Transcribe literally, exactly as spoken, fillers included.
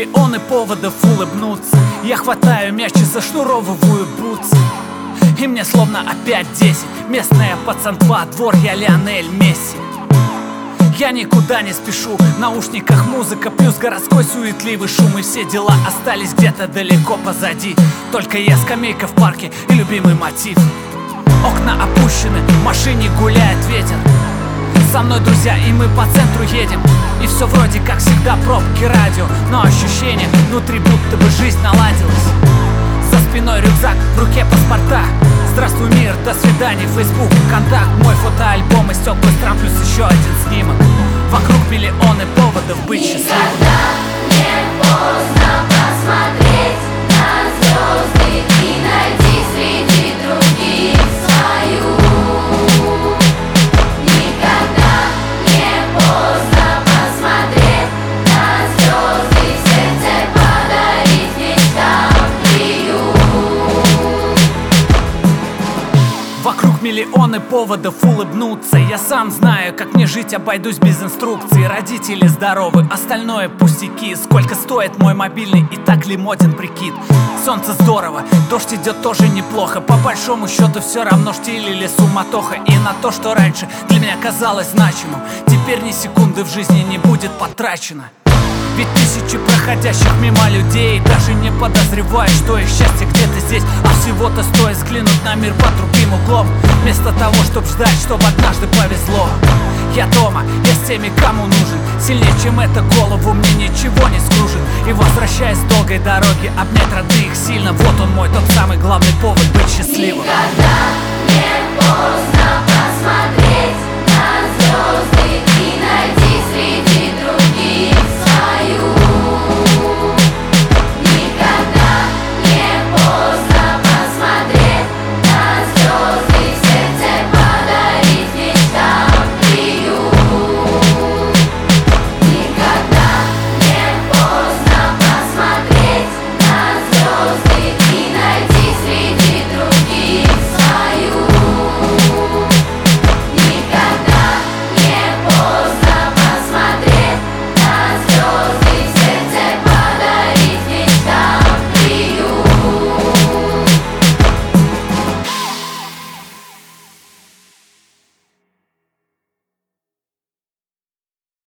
миллионы поводов улыбнуться. Я хватаю мяч и зашнуровываю бутсы, и мне словно опять десять. Местная пацанва, двор, я Лионель Месси. Я никуда не спешу, в наушниках музыка плюс городской суетливый шум, и все дела остались где-то далеко позади. Только я, скамейка в парке и любимый мотив. Окна опущены, в машине гуляет ветер. Со мной друзья, и мы по центру едем. И все вроде как всегда пробки, радио, но ощущение внутри будто бы жизнь наладилась. За спиной рюкзак, в руке паспорта. Здравствуй, мир, до свидания, Facebook, контакт. Мой фотоальбом из теплых стран плюс еще один снимок. Вокруг миллионы поводов быть счастливым. Никогда не поздно посмотреть на звезды и найти среди других свою. Никогда не поздно посмотреть на звезды, в сердце подарить мечтам приют. Вокруг миллионы поводов улыбнуться. Я сам знаю, как мне жить, обойдусь без инструкций. Родители здоровы, остальное пустяки. Сколько стоит мой мобильный, и так ли моден прикид. Солнце здорово, дождь идет тоже неплохо. По большому счету все равно штиль или суматоха. И на то, что раньше для меня казалось значимым, теперь ни секунды в жизни не будет потрачено. Ведь тысячи проходящих мимо людей даже не подозревают, что их счастье где-то здесь. А всего-то стоит взглянуть на мир под другим углом, вместо того, чтоб ждать, чтобы однажды повезло. Я дома, я с теми, кому нужен. Сильнее, чем это, голову мне ничего не скружит. И возвращаясь с долгой дороги, обнять родных сильно. Вот он мой тот самый главный повод быть счастливым. Никогда не поздно.